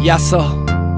یسا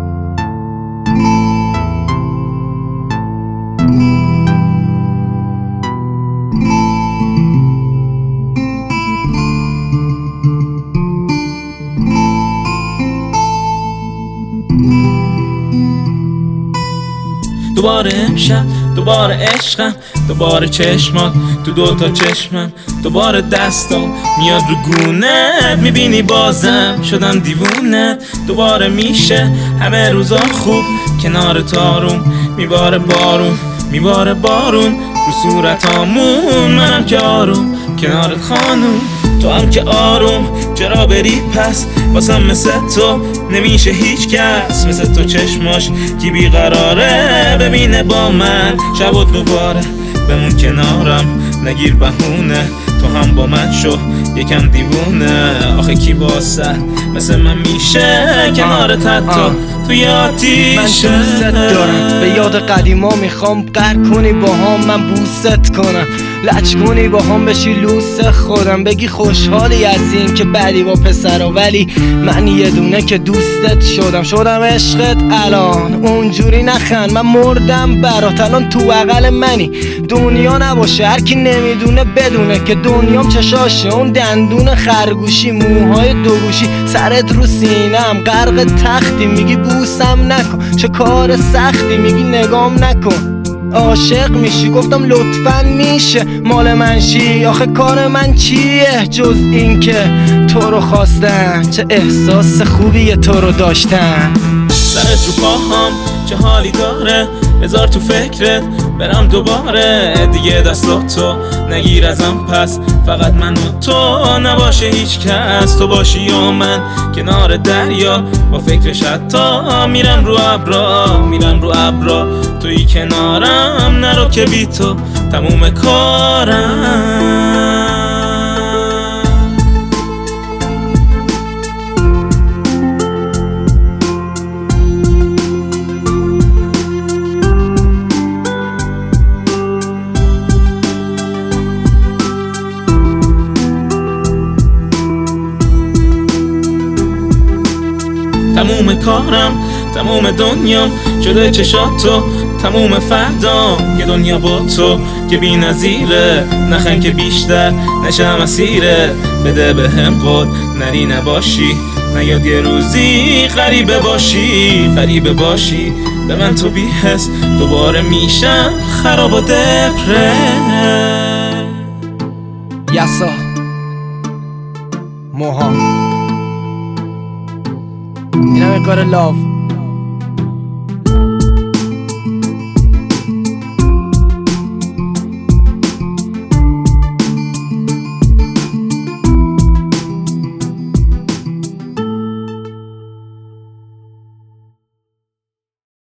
دوباره امشب، دوباره عشقم، دوباره چشمات تو دوتا چشمم، دوباره دستام میاد رو گونت، میبینی بازم شدم دیوونت. دوباره میشه همه روزا خوب کنار آروم، میباره بارون میباره بارون رو صورتامون. منم که آروم کنارت خانوم، تو هم که آروم چرا بری پس؟ واسم مثل تو نمیشه هیچ کس، مثل تو چشماش کی بیقراره ببینه با من شب و دوباره بمون کنارم، نگیر بهونه تو هم با من شو یکم دیوونه. آخه کی واسه مثل من میشه کنارت حتی توی آتیشه؟ من دوست دارم، به یاد قدیما میخوام قهر کنی با هم، من بوست کنم لچ کنی با هم، بشی لوس خودم، بگی خوشحالی از این که بعدی با پسرا، ولی من یه دونه که دوستت شدم عشقت. الان اونجوری نخند، من مردم برات، الان تو بغل منی. دنیا نباشه هر کی نمیدونه بدونه که دنیام چشاشه، اون دندون خرگوشی، موهای دوگوشی، سرت رو سینم غرق تختی، میگی بوسم نکن چه کار سختی، میگی نگام نکن عاشق میشی، گفتم لطفاً میشه مال من شی. آخه کار من چیه جز این که تو رو خواستن، چه احساس خوبیه تو رو داشتن. سرت رو پاهام چه حالی داره، بذار تو فکرت برم دوباره دیگه دستاتو نگیر ازم پس، فقط من و تو نباشه هیچ کس، تو باشی و من کنار دریا با فکرش حتی میرم رو ابرا توی کنارم نرو که بی تو تموم کارم. تموم کارم تموم دنیام شده چشات تو، تموم فردام یه دنیا با تو که بی نظیره. نخن که بیشتر نشم اسیره، بده به هم قول نری نباشی، نیاد یه روزی غریبه باشی به من تو بی حس دوباره میشم خراب و دپره. یسا موها، این همه کار لاو